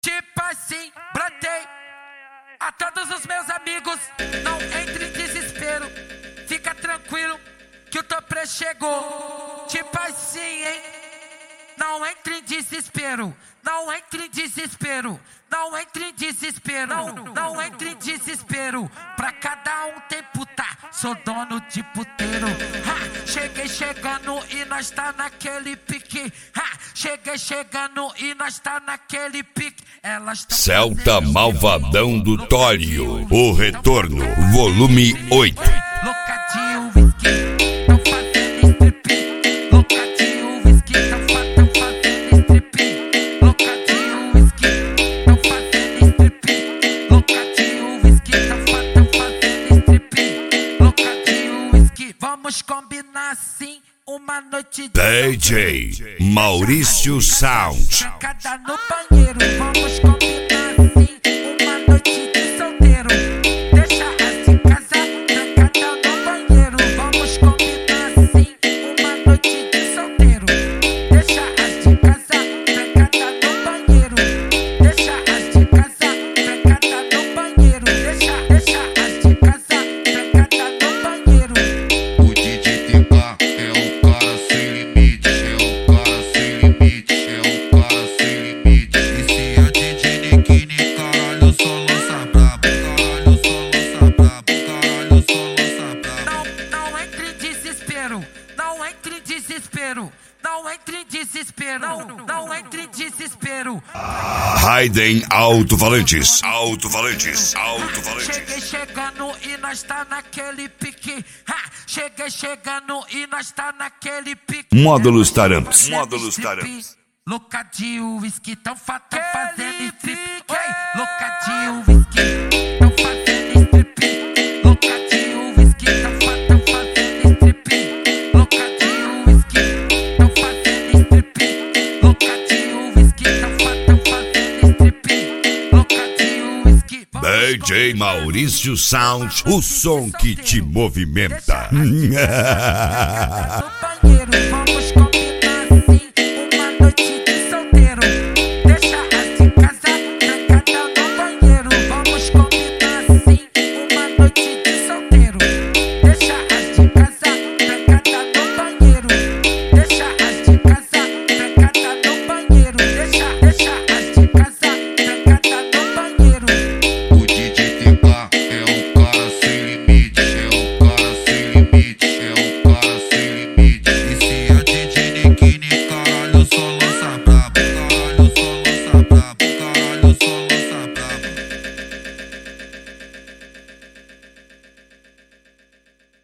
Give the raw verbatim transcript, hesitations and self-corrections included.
Tipo assim, brotei a todos os meus amigos, não entre em desespero, fica tranquilo que o Topre chegou. Tipo assim, hein? Não entre em desespero, não entre em desespero, não entre em desespero, não, não entre em desespero. Pra cada um tem puta, sou dono de puteiro. Ha, cheguei chegando e nós tá naquele pique. Ha, cheguei chegando e nós tá naquele pique. Elas Celta Malvadão do Tório, o retorno, volume oito. Louca de whisky, tão fazendo strip. Louca de whisky, tão fazendo strip. Louca de whisky, tão fazendo strip. Louca de whisky, tão fazendo strip. Louca de whisky, vamos combinar assim uma noite de D J Maurício Sound. trancada no banheiro, vamos combinar assim uma noite de solteiro. Deixa as de casa trancada no banheiro, vamos combinar assim uma noite de solteiro. Deixa as de casa trancada no banheiro. Deixa as de casa trancada no banheiro. Deixa, deixa as de casa trancada no banheiro. O D J T K é o cara sem limite, é o cara sem limite, é o cara sem limite. E se é D J Nikini, caralho, só lança brabo, caralho, só lança brabo, caralho, só lança brabo. Não, não entre em desespero, não entre em desespero, não entre em desespero, não, não entre em desespero. Raiden Alto-Falantes, Alto-Falantes, Alto-Falantes. Cheguei chegando e nós tá naquele pique. Ha! Cheguei chegando e nós tá naquele pique. Módulos Taramps, Fazendo Módulos strip. Taramps. Louca de whisky, tão fata fazendo strip. Oi, louca de whisky, tão fazendo strip. Louca de whisky, tão fata fazendo strip. Louca de whisky, tão fazendo strip. Louca de whisky, tão fata fazendo strip. Louca de whisky. D J Maurício Sound, o som que te movimenta. Deixa as de casa,